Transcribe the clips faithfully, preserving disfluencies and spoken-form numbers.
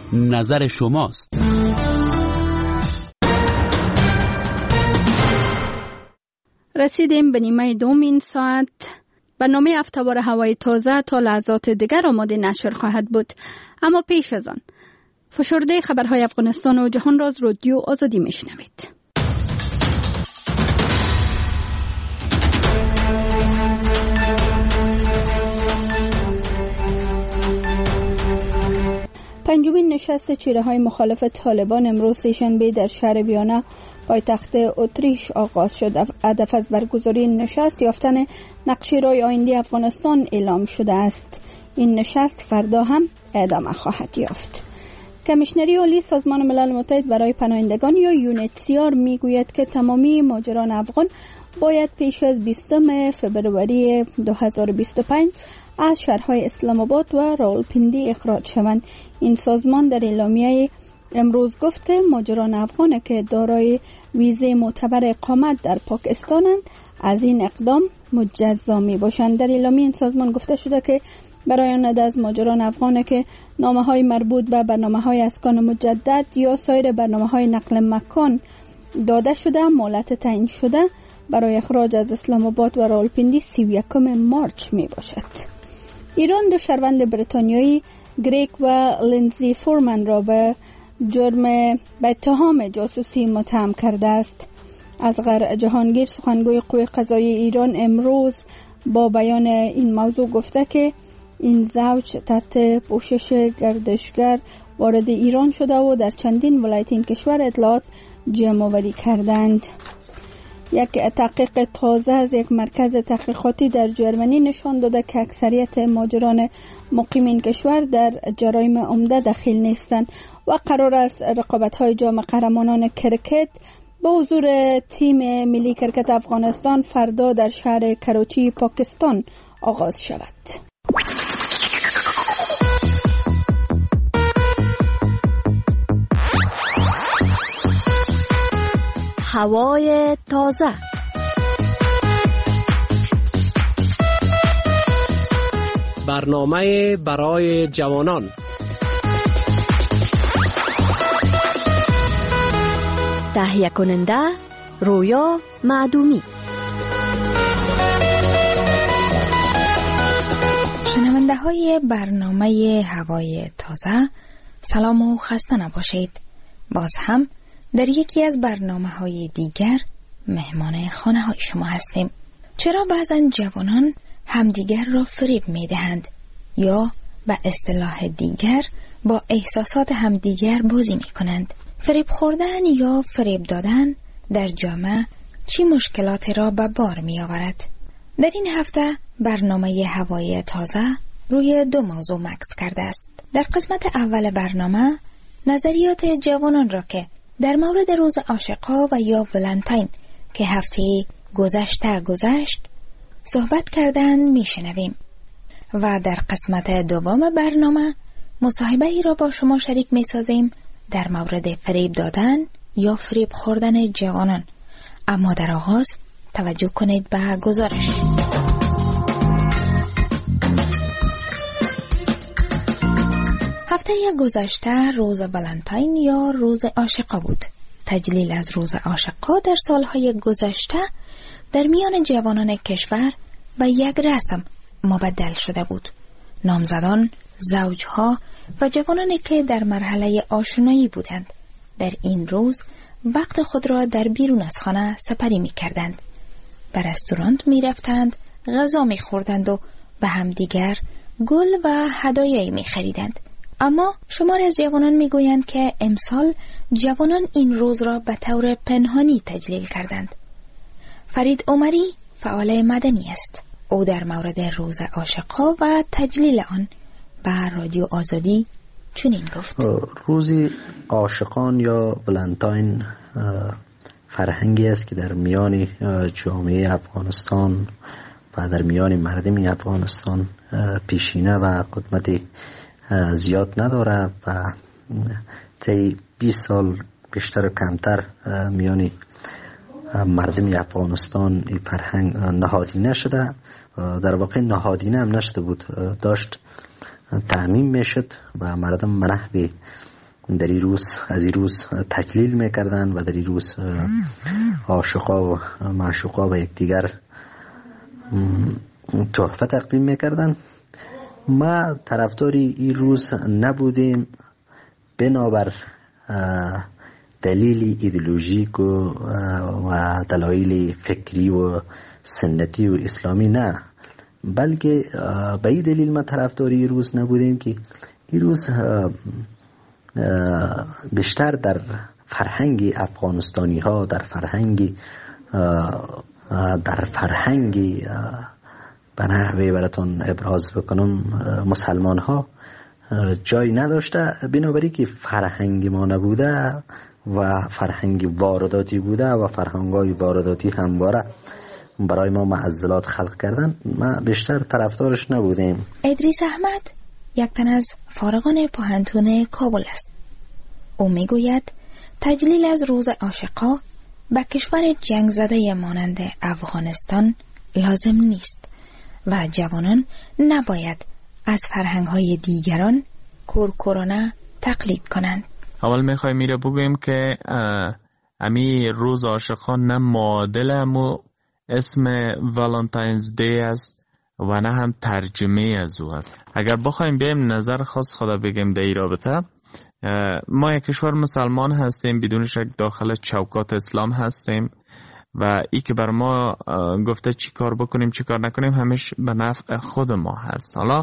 نظر شماست. رسیدیم به نیمه دوم این ساعت. برنامه هفته‌وار هوای تازه تا لحظات دیگر آماده نشر خواهد بود. اما پیش از آن فشرده خبرهای افغانستان و جهان را از رادیو آزادی میشنوید. پنجمین نشست چهره‌های مخالف طالبان امروز سه‌شنبه در شهر ویانا پایتخت اتریش آغاز شد. هدف از برگزاری نشست یافتن نقشه راه آینده افغانستان اعلام شده است. این نشست فردا هم ادامه خواهد یافت. کمیشنری عالی سازمان ملل متحد برای پناهندگان یا یونیتسیار میگوید که تمامی مهاجران افغان باید پیش از بیستم فبروری دو هزار و بیست و پنج از شهرهای اسلام آباد و راولپیندی اخراج شوند. این سازمان در اعلامیه امروز گفت که مهاجران افغان که دارای ویزه معتبر اقامت در پاکستانند از این اقدام مجزا می باشند. در اعلامیه این سازمان گفته شده که برای آن از مهاجران افغان که نامه‌های مربوط به برنامه‌های اسکان مجدد یا سایر برنامه‌های نقل مکان داده شده مهلت تعیین شده برای اخراج از اسلام آباد و راولپیندی سی و یکم مارچ می باشد. ایران دو شهروند بریتانیایی گریگ و لینزی فورمن را به جرم به اتهام جاسوسی متهم کرده است. اصغر جهانگیر سخنگوی قوه قضاییه ایران امروز با بیان این موضوع گفته که این زوج تحت پوشش گردشگر وارد ایران شده و در چندین ولایت این کشور اطلاعات جمع آوری کردند. یک تحقیق تازه از یک مرکز تحقیقاتی در جرمنی نشان داده که اکثریت مهاجران مقیم این کشور در جرایم عمده دخیل نیستند و قرار است رقابت‌های جام قهرمانان کرکت با حضور تیم ملی کرکت افغانستان فردا در شهر کراچی پاکستان آغاز شود. هوای تازه. برنامه برای جوانان. تهیه کننده رویا معدومی. شنونده های برنامه هوای تازه، سلام و خسته نباشید. باز هم در یکی از برنامه های دیگر مهمان خانه های شما هستیم. چرا بعضن جوانان همدیگر را فریب می دهند یا به اصطلاح دیگر با احساسات همدیگر بازی می کنند؟ فریب خوردن یا فریب دادن در جامعه چی مشکلاتی را به بار می آورد؟ در این هفته برنامه هوای تازه روی دو موضوع مکس کرده است. در قسمت اول برنامه نظریات جوانان را که در مورد روز عاشقا و یا ولنتاین که هفته گذشته گذشت صحبت کردن میشنویم و در قسمت دوم برنامه مصاحبه ای را با شما شریک میسازیم در مورد فریب دادن یا فریب خوردن جوانان. اما در آغاز توجه کنید به گزارش. هفته گذشته روز ولنتاین یا روز عاشقا بود. تجلیل از روز عاشقا در سالهای گذشته در میان جوانان کشور به یک رسم مبدل شده بود. نامزدان، زوجها و جوانانی که در مرحله آشنایی بودند در این روز وقت خود را در بیرون از خانه سپری می کردند. به رستوران می رفتند، غذا می خوردند و به همدیگر گل و هدایایی می خریدند. اما شماری از جوانان می گویند که امسال جوانان این روز را به طور پنهانی تجلیل کردند. فرید عمری فعال مدنی است. او در مورد روز عاشقا و تجلیل آن به رادیو آزادی چنین گفت: روز عاشقان یا ولنتاین فرهنگی است که در میان جامعه افغانستان و در میان مردم افغانستان پیشینه و قدمت زیاد نداره و طی بیست سال بیشتر و کمتر میان مردم افغانستان این فرهنگ نهادینه شده. در واقع نهادینه هم نشده بود، داشت تعمیم میشد و مردم به نحو در این روز از این روز تجلیل میکردن و در این روز عاشقا و معشوقا به یکدیگر تحفه تقدیم میکردن. ما طرفداری این روز نبودیم بنابر دلیل ایدئولوژیک و دلایل فکری و سنتی و اسلامی نه، بلکه به این دلیل ما طرفداری این روز نبودیم که این روز بیشتر در فرهنگ افغانستانی ها، در فرهنگ در فرهنگ به نحوی براتون ابراز بکنم مسلمان ها جای نداشته، بنابراین که فرهنگ ما نبوده و فرهنگ وارداتی بوده و فرهنگای وارداتی همواره برای ما معضلات خلق کردن، ما بیشتر طرفدارش نبودیم. ادریس احمد یک تن از فارغان پوهنتون کابل است. او میگوید تجلیل از روز عاشقا به کشور جنگ زده مانند افغانستان لازم نیست و جوانان نباید از فرهنگ‌های دیگران کورکورانه تقلید کنند. اول میخوای میره بگویم که امی روز عاشقان نه معادل امو اسم والنتاینز دی است و نه هم ترجمه از او است. اگر بخوایم بیم نظر خاص خدا بگیم در این رابطه، ما یک کشور مسلمان هستیم، بدون شک داخل چوکات اسلام هستیم و ای که بر ما گفته چی کار بکنیم چی کار نکنیم همیشه به نفع خود ما هست. حالا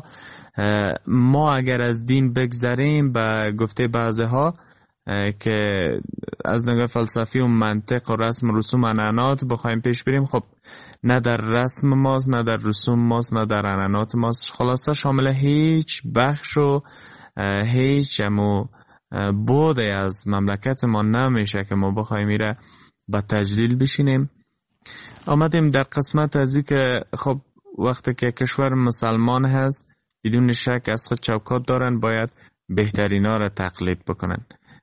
ما اگر از دین بگذریم به گفته بعضی ها که از نگاه فلسفی و منطق و رسم و رسوم عنعنات بخوایم پیش بریم، خب نه در رسم ماست نه در رسوم ماست نه در عنعنات ماست، خلاصه شامل هیچ بخش و هیچ امو بوده از مملکت ما نمیشه که ما بخوایم میره با تجلیل بشینیم. آمدیم در قسمت از این که خب وقتی که کشور مسلمان هست بدون شک از خود چوکات دارن، باید بهترین ها را تقلید بکنن.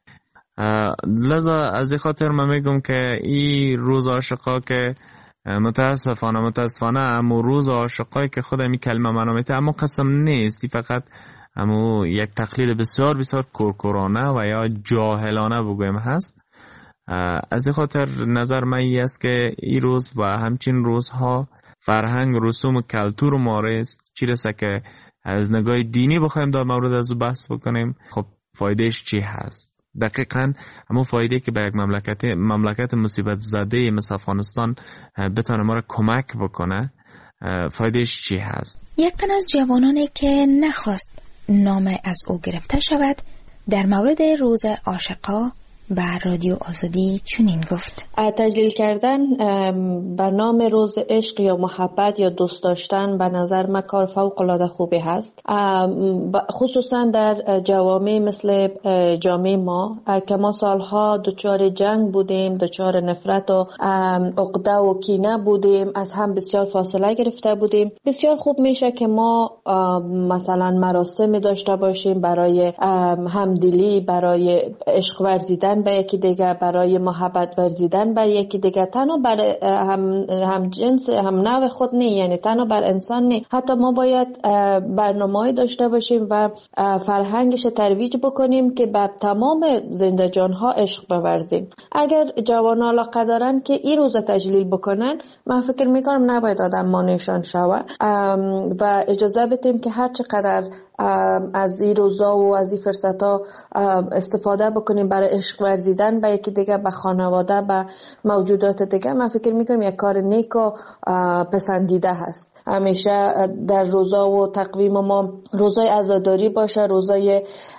لذا از این خاطر من میگم که این روز عاشقا که متاسفانه متاسفانه امو روز عاشقایی که خود می کلمه منامیته اما قسم نیست، فقط امو یک تقلید بسیار بسیار کورکورانه و یا جاهلانه بگویم هست. از این خاطر نظر من این است که این روز و همچین روزها فرهنگ رسوم و کلتور مارست چی رسه که از نگاه دینی بخوایم در مورد از بحث بکنیم، خب فایدهش چی هست؟ دقیقاً همون فایده که به یک مملکت مملکت مصیبت زده مثل افغانستان بتونه ما را کمک بکنه، فایدهش چی هست؟ یک تن از جوانانی که نخواست نام از او گرفته شود در مورد روز عاشقا به رادیو آزادی چنین گفت: تجلیل کردن به نام روز عشق یا محبت یا دوست داشتن به نظر من کار فوق العاده خوبی هست، خصوصا در جوامع مثل جامعه ما که ما سالها دچار جنگ بودیم، دچار نفرت و عقده و کینه بودیم، از هم بسیار فاصله گرفته بودیم. بسیار خوب میشه که ما مثلا مراسم داشته باشیم برای همدلی، برای عشق ورزیدن به یکی دیگه، برای محبت ورزیدن بر یکی دیگه، تنها بر هم, هم جنس هم نوع خود نه، یعنی تنها بر انسان نه، حتی ما باید برنامه‌ای داشته باشیم و فرهنگش ترویج بکنیم که به تمام زنده جانها عشق بورزیم. اگر جوانان علاقه دارن که این روز تجلیل بکنن، من فکر میکنم نباید آدم مانعشان شوه و اجازه بدیم که هر چقدر از این روزا و از این فرصتا استفاده بکنیم برای عشق ورزیدن به یکی دیگه، به خانواده، به موجودات دیگه. من فکر میکنم یک کار نیک و پسندیده هست. همیشه در روزا و تقویم ما روزای عزاداری باشه، روزای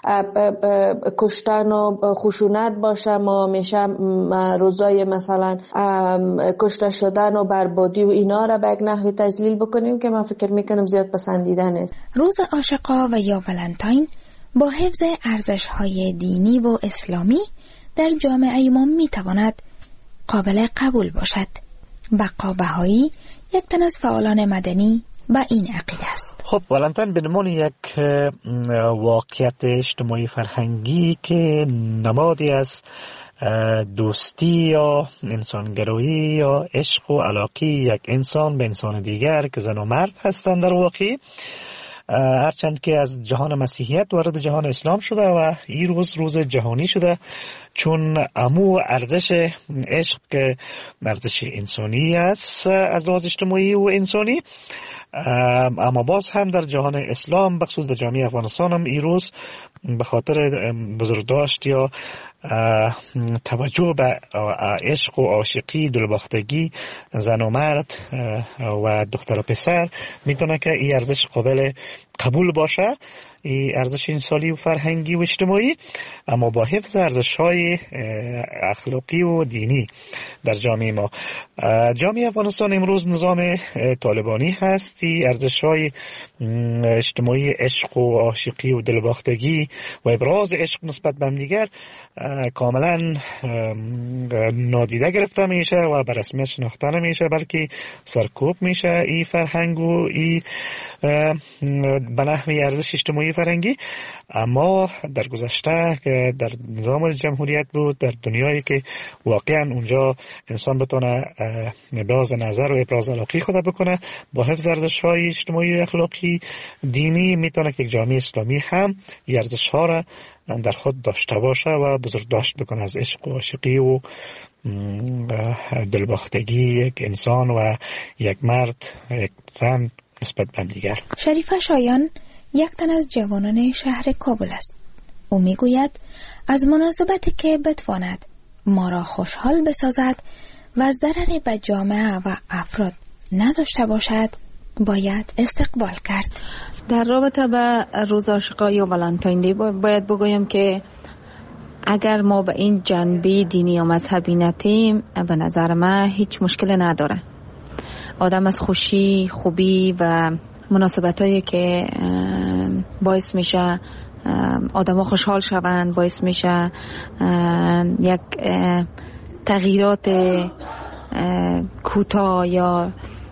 کشتن و خشونت باشه، ما همیشه روزای مثلا کشته شدن و بربادی و اینا را به یک نحوی تجلیل بکنیم که من فکر میکنم زیاد پسندیده نیست. روز عاشقا و یا ولنتاین با حفظ ارزش‌های دینی و اسلامی در جامعه ما میتواند قابل قبول باشد. بقا بهایی یک تن از فعالان مدنی با این عقیده است. خب ولنتاین به عنوان یک واقعیت اجتماعی فرهنگی که نمادی از دوستی یا انسانگرایی یا عشق و علاقه یک انسان به انسان دیگر که زن و مرد هستند در واقع، هرچند که از جهان مسیحیت وارد جهان اسلام شده و این روز روز جهانی شده، چون امو ارزش عشق که ارزش انسانی است از لحاظ اجتماعی و انسانی، اما باز هم در جهان اسلام بخصوص در جامعه افغانستان هم این روز به خاطر بزرگداشت یا توجه به عشق و عاشقی، دلباختگی زن و مرد و دختر و پسر میتونه که این ارزش قابل قبول باشه، این ارزش انسانی و فرهنگی و اجتماعی، اما با حفظ ارزش‌های اخلاقی و دینی در جامعه ما. جامعه افغانستان امروز نظام طالبانی هست. این ارزش‌های اجتماعی عشق و عاشقی و دلباختگی و ابراز عشق نسبت به دیگر کاملا نادیده گرفته میشه و به رسمیت شناخته نمیشه، بلکه سرکوب میشه این فرهنگ و این به نحوی ارزش اجتماعی فرهنگی. اما در گذشته که در نظام جمهوریت بود، در دنیایی که واقعا اونجا انسان بتونه ابراز نظر و ابراز علاقه خود بکنه با حفظ ارزش‌های اجتماعی اخلاقی دینی، میتونه که یک جامعه اسلامی هم این ارزش‌ها را در خود داشته باشه و بزرگداشت بکنه از عشق و عاشقی و دلباختگی یک انسان و یک مرد یک زن نسبت به دیگر. شریفه شایان یک تن از جوانان شهر کابل است. او میگوید از مناسبتی که بتواند ما را خوشحال بسازد و ضرری به جامعه و افراد نداشته باشد باید استقبال کرد. در رابطه به روز عاشقای و ولنتاین دی باید بگویم که اگر ما به این جنبه دینی و مذهبی نتیم، به نظر من هیچ مشکل نداره. آدم از خوشی، خوبی و مناسبتایی که باعث میشه آدم ها خوشحال شوند، باعث میشه یک تغییرات کوتاه یا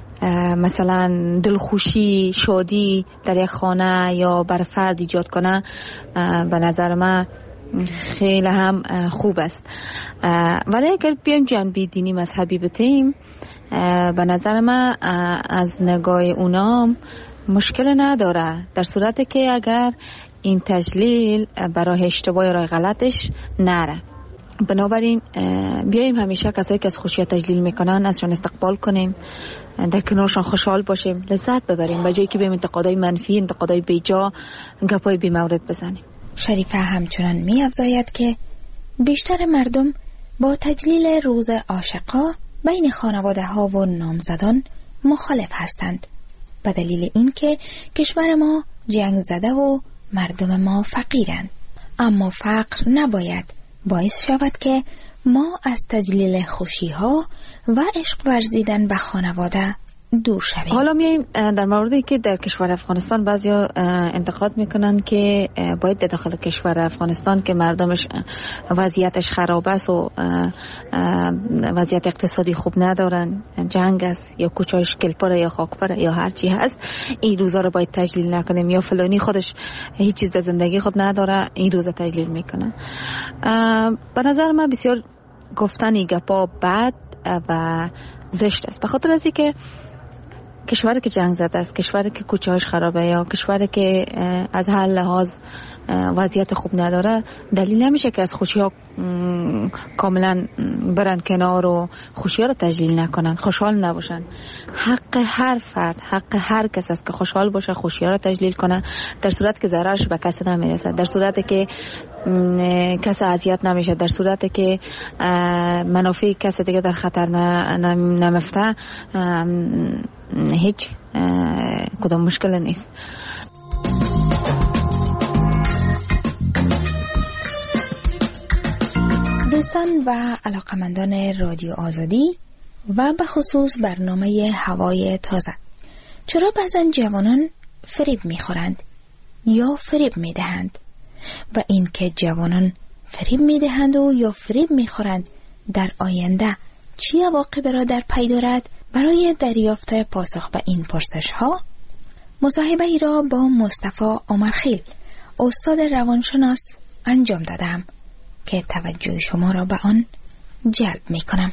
مثلا دلخوشی، شادی در یک خانه یا بر فرد ایجاد کنه، به نظر من خیلی هم خوب است. ولی اگر بیایم جنبه دینی مذهبی بتیم، به نظر من از نگاه اونام مشکل نداره، در صورتی که اگر این تجلیل برای اشتباه راه غلطش نره. بنابراین بیاییم همیشه کسایی که از خوشی تجلیل میکنن ازشان استقبال کنیم، در کنارشان خوشحال باشیم، لذت ببریم، به جایی که بیم انتقادای منفی، انتقادای بیجا، گپای بی مورد بزنیم. شریفه همچنان می افزاید که بیشتر مردم با تجلیل روز عاشقا بین خانواده ها و نامزدان مخالف هستند، به دلیل اینکه کشور ما جنگ زده و مردم ما فقیرند. اما فقر نباید باعث شود که ما از تجلیل خوشی ها و عشق ورزیدن به خانواده دور شویم. حالا میایم در موردی که در کشور افغانستان بعضیا انتقاد میکنن که باید در داخل کشور افغانستان که مردمش وضعیتش خراب است و وضعیت اقتصادی خوب ندارن، جنگ است یا کوچه‌اش گلپره یا خاکپره یا هر چی هست، این روزا رو باید تجلیل نکنیم، یا فلانی خودش هیچ چیز در زندگی خود نداره این روزا تجلیل میکنن. به نظر من بسیار گفتن گپا بد و زشت است، به خاطر از اینکه کشوری که جنگ زده است، کشوری که کوچه‌اش خرابه یا کشوری که از هر لحاظ وضعیت خوب نداره، دلیل نمیشه که از خوشی ها کاملا برن کنار و خوشی ها رو تجلیل نکنن، خوشحال نباشن. حق هر فرد، حق هر کس است که خوشحال باشه، خوشی ها رو تجلیل کنه، در صورت که ضررش به کسی نمیرسه، در صورتی که کسی اذیت نمیشه، در صورتی که منافع کسی دیگه در خطر نمیفته، هیچ کدام مشکل نیست. دوستان و علاقمندان رادیو آزادی و به خصوص برنامه هوای تازه، چرا بعضن جوانان فریب میخورند یا فریب میدهند و این که جوانان فریب میدهند و یا فریب میخورند در آینده چی عواقبی را در پی دارد؟ برای دریافت پاسخ به این پرسش ها مصاحبه ای را با مصطفی عمرخیل، استاد روانشناس انجام دادم که توجه شما را به آن جلب می کنم.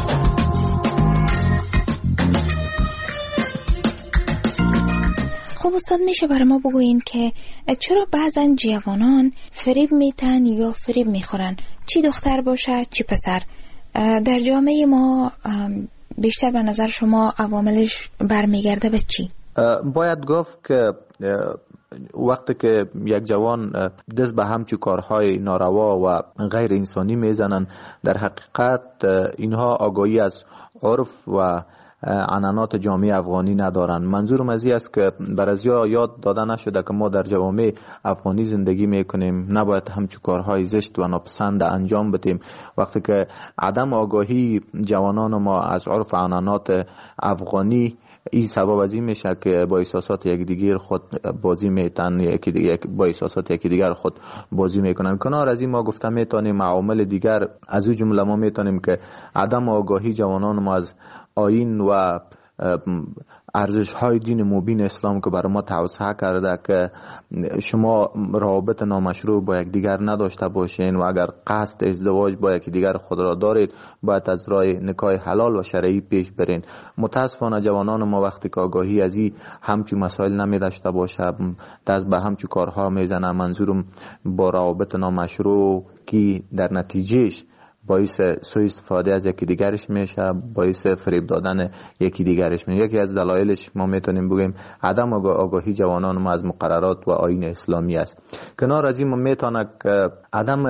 خب استاد میشه برای ما بگوین که چرا بعضن جوانان فریب میتن یا فریب میخورن، چی دختر باشه چی پسر؟ در جامعه ما بیشتر به نظر شما عواملش برمیگرده به چی؟ باید گفت که وقتی که یک جوان دست به همچو کارهای ناروا و غیر انسانی میزنن، در حقیقت اینها آگاهی از عرف و عنعنات جامعه افغانی ندارن. منظورم از این است که برازیا یاد داده نشده که ما در جوامع افغانی زندگی میکنیم، نباید همچو کارهای زشت و ناپسند انجام بدیم. وقتی که عدم آگاهی جوانان ما از عرف و عنعنات افغانی، این سبب از این میشه که با احساسات یک دیگر خود بازی میتن، یکی دیگر با احساسات یکی دیگر خود بازی میکنن. کنار از این ما گفتم میتونیم عوامل دیگر از او جمله ما میتونیم که عدم آگاهی جوانان ما از آیین و ارزش های دین مبین اسلام که برای ما توسعه کرده که شما روابط نامشروع با یک دیگر نداشته باشین و اگر قصد ازدواج با یک دیگر خود را دارید باید از راه نکاح حلال و شرعی پیش برین. متاسفانه جوانان ما وقتی که آگاهی از این همچو مسائل نمی داشته باشه دست به همچو کارها میزنه. منظورم با روابط نامشروع که در نتیجهش باعث سوء استفاده از یکی دیگرش میشه، باعث فریب دادن یکی دیگرش میشه. یکی از دلایلش ما میتونیم بگیم عدم آگاهی جوانان ما از مقررات و آیین اسلامی است. کنار از این ما میتونه که عدم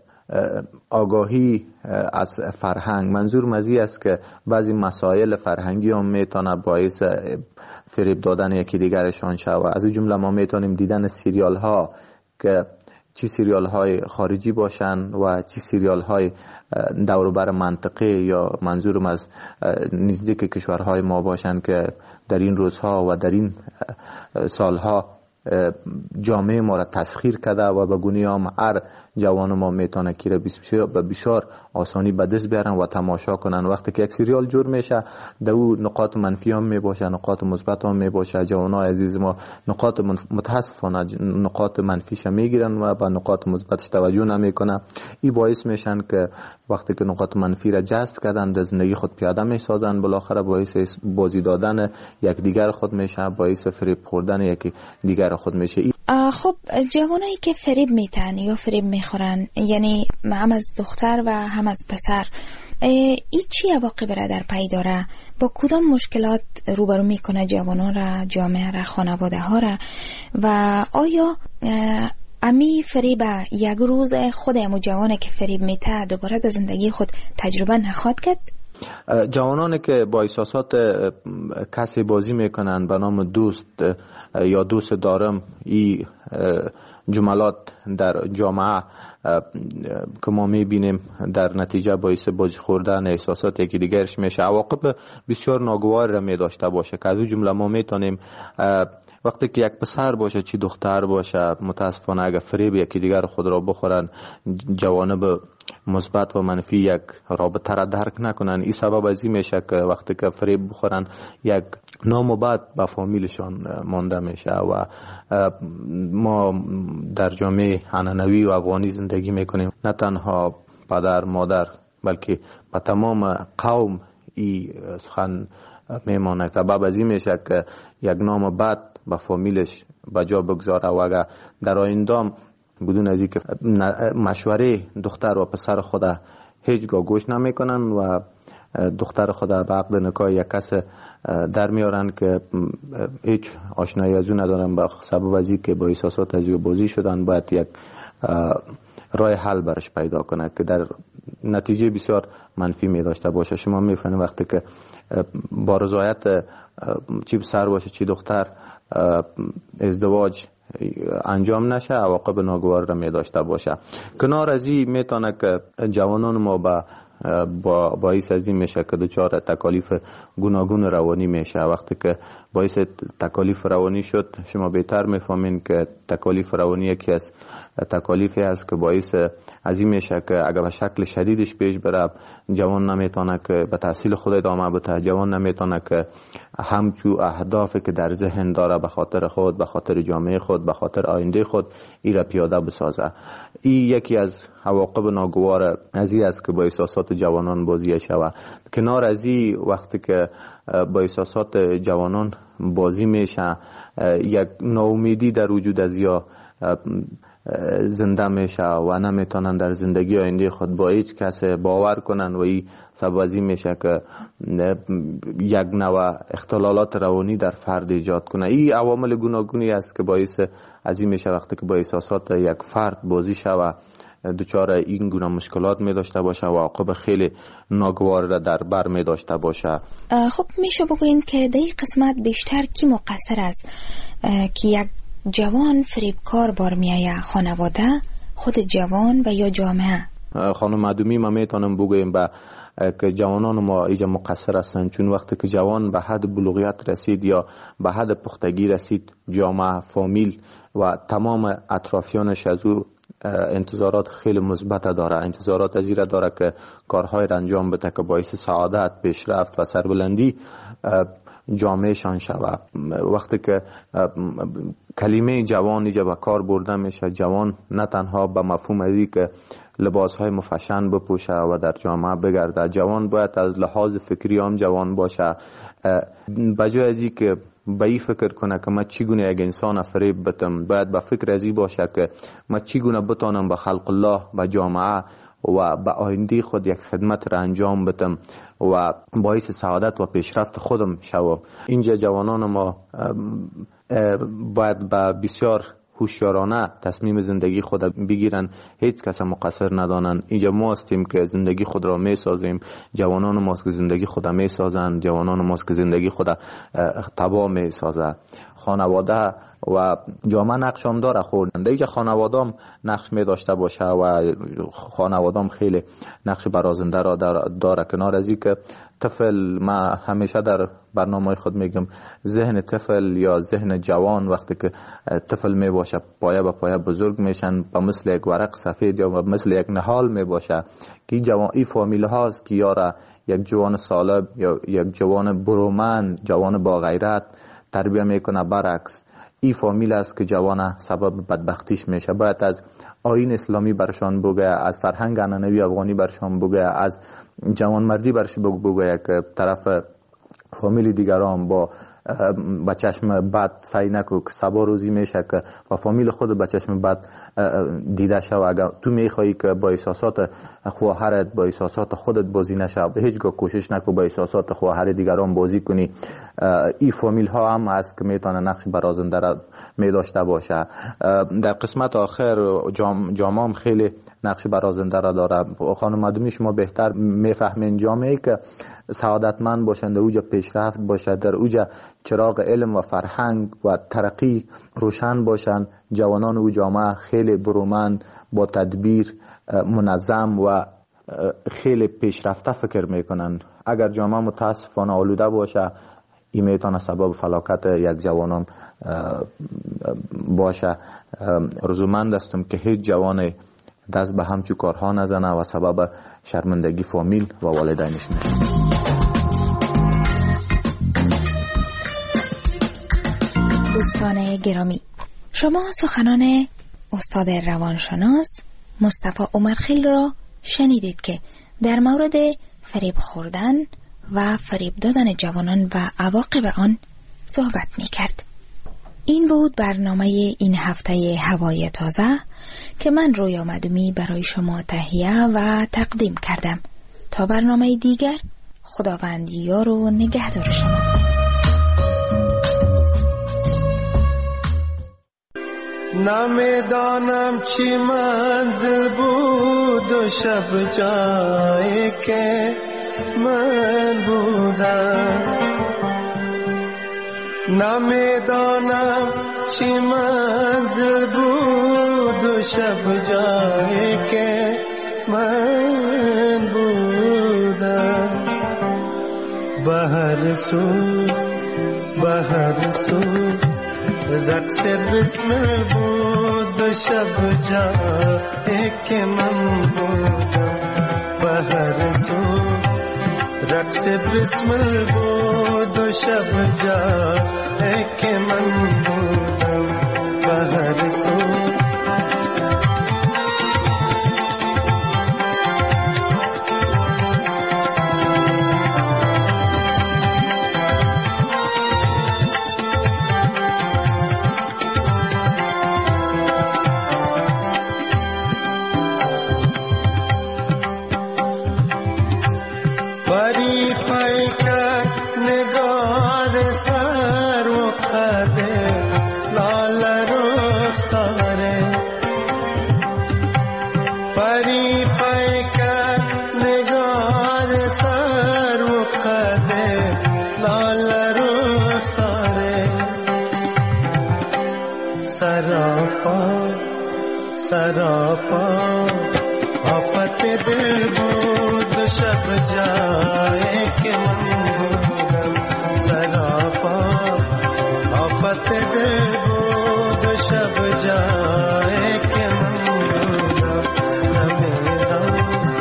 آگاهی از فرهنگ، منظور مزی است که بعضی مسائل فرهنگی هم میتونه باعث فریب دادن یکی دیگرشان شود. از این جمله ما میتونیم دیدن سریال ها که چی سریال های خارجی باشن و چی سریال های دوروبر منطقه یا منظورم از نزدیک کشورهای ما باشن که در این روزها و در این سالها جامعه ما را تسخیر کرده و به گونه هم هر جوان ما میتونه که را به بسیار آسانی به دست بیارن و تماشا کنن. وقتی که یک سریال جور میشه در او نقاط منفی هم میباشه، نقاط مثبت هم میباشه. جوانای عزیز ما نقاط متاسفانه نقاط منفیش میگیرن و به نقاط مثبتش توجه نمیکنه. این باعث میشن که وقتی که نقاط منفی را جذب کردن در زندگی خود پیاده میسازن، بالاخره باعث بازی دادن یک دیگر خود میشه، باعث فریب خوردن یک دیگر خود میشه. خب جوانایی که فریب میتن یا فریب میخورن، یعنی هم از دختر و هم از پسر، این چی عواقب را در پی داره؟ با کدام مشکلات روبرو میکنه جوانان را، جامعه را، خانواده ها را؟ و آیا امی فریب یک روز خود امو جوانه که فریب میته دوباره در زندگی خود تجربه نخواد کرد؟ جوانانی که با احساسات کسی بازی میکنن به نام دوست یا دوست دارم، این جملات در جامعه که ما میبینیم در نتیجه باعث بازی خوردن احساسات یکی دیگرش میشه، عواقب بسیار ناگوار را میداشته باشه که از اون جمله ما میتونیم وقتی که یک پسر باشه چی دختر باشه، متاسفانه اگر فریب یکی دیگر خود را بخورن، جوانب مثبت و منفی یک رابطه را درک نکنن. این سبب از این میشه که وقتی که فریب بخورن یک نام و بد به فامیلشان مانده میشه و ما در جامعه عنعنوی و افغانی زندگی میکنیم. نه تنها پدر مادر بلکه به تمام قوم این سخن میمانه. سبب از این میشه که یک نام بد به فامیلش بجا بگذاره و اگر در آینده بدون از اینکه مشوره دختر و پسر خود هیچگاه گوش نمیکنن و دختر خود به عقد نکاح یک کس در میارن که هیچ آشنایی از اون ندارن، به سبب از اینکه با احساسات از بازی شدن، باید یک راه حل برش پیدا کنه که در نتیجه بسیار منفی می داشته باشه. شما میفهمید وقتی که با رضایت چی پسر باشه چی دختر ازدواج انجام نشه، عواقب ناگوار را می داشته باشه. کنار از این میتونه که جوانان ما با با باعث از این میشه که دچار تکالیف گوناگون روانی میشه. وقتی که باعث تکالیف روانی شد، شما بهتر میفهمین که تکالیف روانی یکی از تکالیفی است که باعث از این میشه که اگر به شکل شدیدش پیش بره، جوان نمیتونه که به تحصیل خود ادامه بده، جوان نمیتونه که همچو اهدافی که در ذهن داره به خاطر خود، به خاطر جامعه خود، به خاطر آینده خود ای را پیاده بسازه. این یکی از عواقب ناگوار از این است که با احساسات جوانان بازی شود. کنار از این وقتی که با احساسات جوانان بازی میشه، یک ناامیدی در وجود از یا زنده میشه و نمیتونن در زندگی آینده خود با هیچ کس باور کنن و این سبب از این میشه که یک نوع اختلالات روانی در فرد ایجاد کنه. این عوامل گوناگونی است که باعث از این میشه وقتی که با احساسات یک فرد بازی شوه دچار این گونه مشکلات می داشته باشه و عواقب خیلی ناگوار را در بر می داشته باشه. خب میشه بگوییم که در این قسمت بیشتر کی مقصر است که یک جوان فریبکار بار میایه؟ خانواده، خود جوان و یا جامعه؟ خانم معدومی ما میتونم بگویم به که جوانان ما اینجا مقصر هستند، چون وقتی که جوان به حد بلوغیت رسید یا به حد پختگی رسید، جامعه، فامیل و تمام اطرافیانش از او انتظارات خیلی مثبت داره، انتظارات از این داره که کارهای را انجام بده که باعث سعادت، پیشرفت و سربلندی جامعه شان شود. وقتی که کلمه جوان اینجا به کار برده میشه، جوان نه تنها به مفهوم ازی که لباس های مفشن بپوشه و در جامعه بگرده، جوان باید از لحاظ فکری هم جوان باشه، بجای ازی که به این فکر کنه که من چگونه یک انسان فریب بتم، باید به فکر ازی باشه که من چگونه بتانم به خلق الله، به جامعه و به آینده خود یک خدمت را انجام بدم و باعث سعادت و پیشرفت خودم شوم. اینجا جوانان ما باید به بسیار هوشیارانه تصمیم زندگی خود بگیرن، هیچ کس مقصر ندانن. اینجا ما هستیم که زندگی خود را می سازیم، جوانان ماست که زندگی خود می سازن، جوانان ماست که زندگی خود تباه می سازه. خانواده و جامعه نقش هم داره خوردن، دیگه خانواده هم نقش می داشته باشه و خانواده هم خیلی نقش برازنده را داره. کنار از این که طفل، ما همیشه در برنامه خود میگم ذهن طفل یا ذهن جوان وقتی که طفل می باشه پایه به پایه بزرگ میشن، به مثل یک ورق سفید یا مثل یک نهال می باشه که جوان ای فامیل هاست که یاره یک جوان سالم یا یک جوان برومند، جوان با غیرت تربیه میکنه. برعکس ای فامیل است که جوان سبب بدبختیش میشه. باید از آیین اسلامی برشان بگه، از فرهنگ عنعنوی افغانی برشان بگه، از جوان مردی برش بگه که طرف فامیل دیگران با با چشم بد سعی نکو که سبا روزی میشه که با فامیل خود با چشم بد دیده شو. اگر تو میخوایی که با احساسات خواهرت، با احساسات خودت بازی نشه، به هیچگاه کوشش نکو با احساسات خواهر دیگران بازی کنی. این فامیل ها هم هست که میتونه نقش برازنده را می داشته باشه. در قسمت آخر جام جامعه خیلی نقش برازنده را داره. خانم معدومی شما بهتر میفهمین جامعه که سعادتمند باشند، در اوجا پیشرفت باشد، در اوجا چراغ علم و فرهنگ و ترقی روشن باشند، جوانان او جامعه خیلی برومند، با تدبیر، منظم و خیلی پیشرفته فکر میکنن. اگر جامعه متاسفانه آلوده باشه، این میتونه سبب فلاکت یک جوانان باشه. رضامند هستم که هیچ جوان دست به همچو کارها نزنه و سبب شرمندگی فامیل و والدینش نشه. دوستان گرامی، شما سخنان استاد روانشناس مصطفی عمرخیل را شنیدید که در مورد فریب خوردن و فریب دادن جوانان و عواقب آن صحبت می کرد. این بود برنامه این هفته هوای تازه که من رویا معدومی برای شما تهیه و تقدیم کردم. تا برنامه دیگر، خداوند یار و نگهدار شما. نمیدانم چی منزل بود و شب جایی که من بودم، نمیدانم چی منزل بود و شب جایی که من بودم. به هر سو به هر سو رقص بسمل بود و شب جایی که من بودم. به هر سو رقص بسمل بود و شب جایی که من بودم. به هر سو پری پیکر نگار سر و قده لال رو ساره سراپا سراپا آفت دل بود شب جائے کہ من بودم سراپا آفت دل بود شب جائے کہ من بودم نمیدم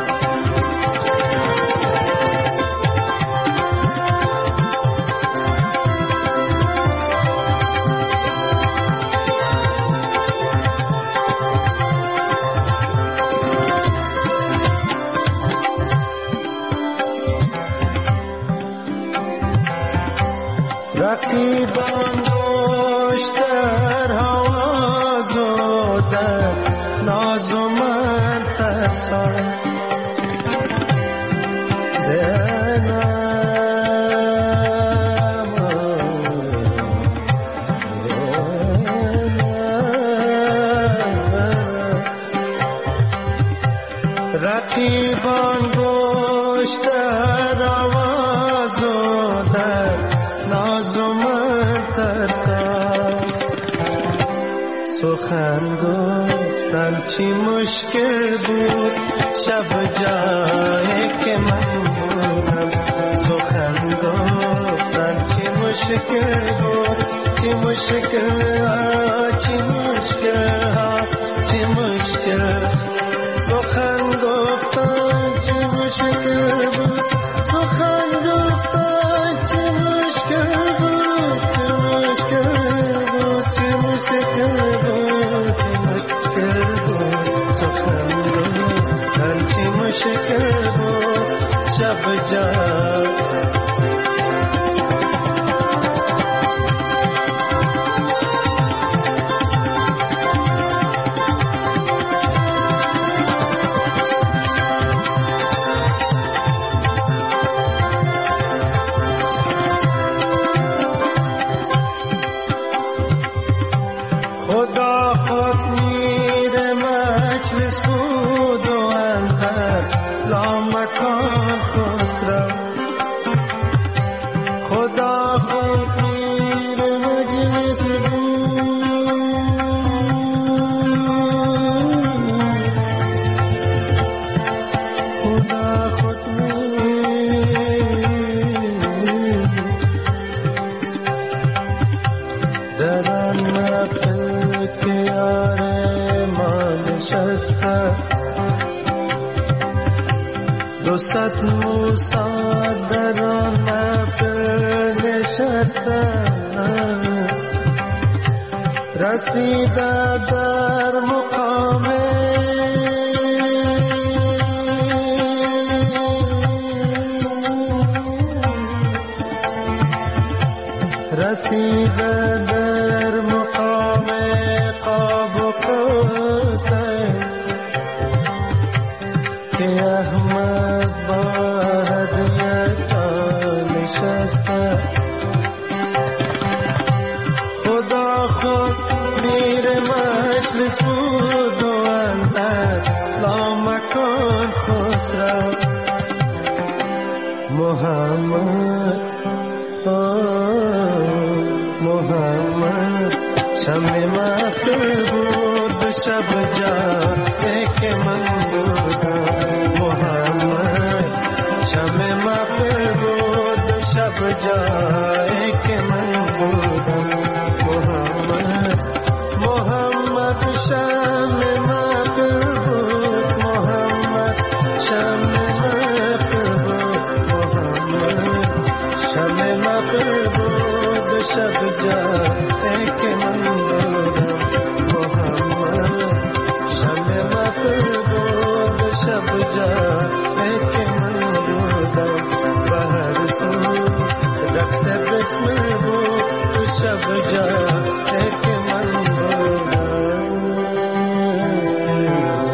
رقیبان دوش در حواز و در ناز و من ترسان دنم رقیبان دوش در حواز و در ناز و من ترسان سخن گفتن چی مشکل بود شب جایی که من بودم سخن گفتن چی مشکل بود چی مشکل ها چی مشکل ها چی مشکل سخن گفتن چی مشکل بود سخن گفتن چی مشکل بود چی مشکل بود چی مشکل بود چی مشکل بود سخن گفتن چی مشکل بود شب جان خدا خود میر مجلس بود و اندر لامکان خسرو خدا خود میر مجلس بود خدا خود میر در آن محفل که یار ما نشسته دو صد موسی در آن محفل نشسته رسیده در مقام رسیده در مقام قاب و قوسین که احمد با هدیه‌تان نشسته خدا خود میر مجلس بود و اندر لامکان خسرو محمد محمد شمع محفل بود شب جایی که من بودم محمد شمع محفل بود شب جایی که من بودم محمد محمد شمع محفل بود محمد شمع محفل بود محمد شمع محفل بود شب جایی که من بودم محمد شمع محفل بود شب جایی که من بودم بهر سو رقص بسمل بود شب جایی